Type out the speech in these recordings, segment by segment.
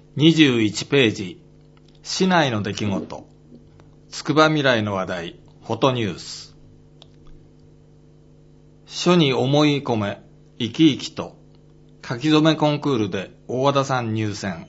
21ページ、市内の出来事、つくばみらいの話題、フォトニュース。書に思い込め、生き生きと、書き初めコンクールで大和田さん入選。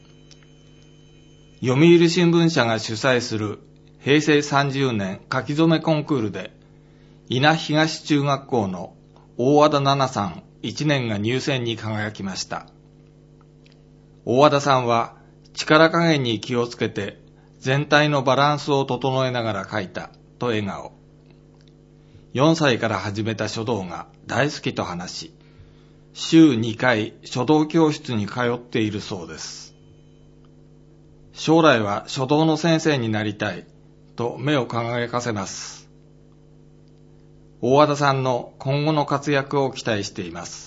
読売新聞社が主催する平成30年書き初めコンクールで、伊那東中学校の大和田奈々さん1年が入選に輝きました。大和田さんは力加減に気をつけて全体のバランスを整えながら書いたと笑顔。4歳から始めた書道が大好きと話し、週2回書道教室に通っているそうです。将来は書道の先生になりたいと目を輝かせます。大和田さんの今後の活躍を期待しています。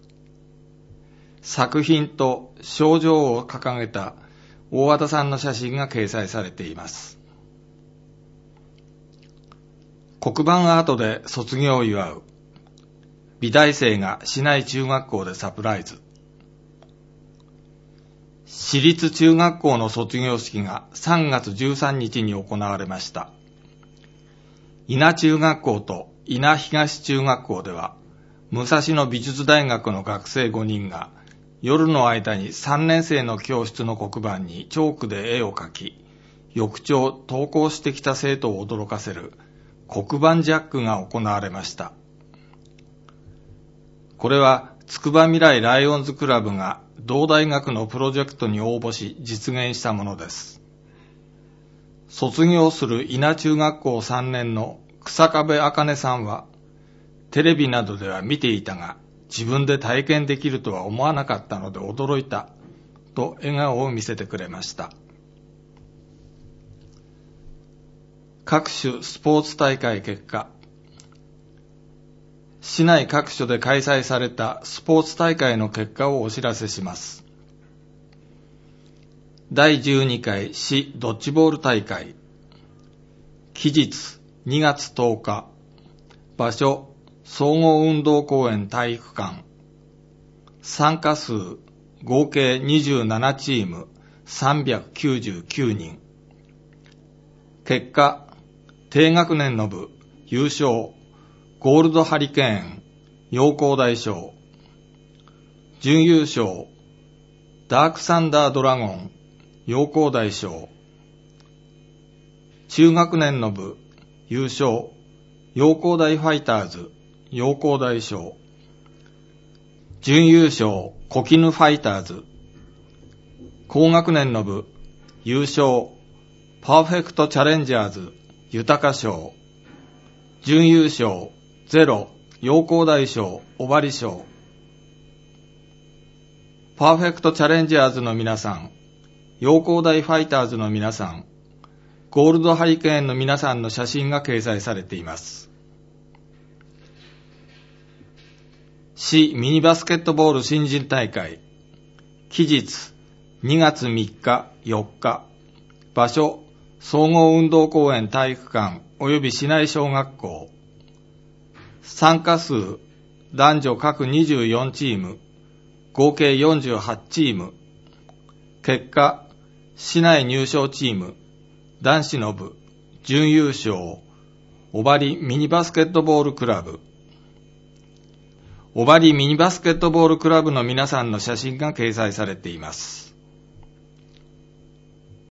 作品と賞状を掲げた大和田さんの写真が掲載されています。黒板アートで卒業を祝う。美大生が市内中学校でサプライズ。私立中学校の卒業式が3月13日に行われました。伊那中学校と伊那東中学校では、武蔵野美術大学の学生5人が夜の間に3年生の教室の黒板にチョークで絵を描き、翌朝登校してきた生徒を驚かせる黒板ジャックが行われました。これはつくばみらいライオンズクラブが同大学のプロジェクトに応募し実現したものです。卒業する伊那中学校3年の草壁茜さんは、テレビなどでは見ていたが、自分で体験できるとは思わなかったので驚いた、と笑顔を見せてくれました。各種スポーツ大会結果。市内各所で開催されたスポーツ大会の結果をお知らせします。第12回市ドッジボール大会。期日2月10日。場所総合運動公園体育館。参加数合計27チーム399人。結果低学年の部優勝ゴールドハリケーン陽光大賞。準優勝ダークサンダードラゴン陽光大賞。中学年の部優勝陽光大ファイターズ陽光大賞。準優勝コキヌファイターズ。高学年の部優勝パーフェクトチャレンジャーズ豊賞。準優勝ゼロ陽光大賞尾張賞。パーフェクトチャレンジャーズの皆さん、陽光大ファイターズの皆さん、ゴールドハリケーンの皆さんの写真が掲載されています。市ミニバスケットボール新人大会。期日2月3日4日。場所総合運動公園体育館及び市内小学校。参加数男女各24チーム合計48チーム。結果市内入賞チーム男子の部準優勝尾張ミニバスケットボールクラブ。尾張ミニバスケットボールクラブの皆さんの写真が掲載されています。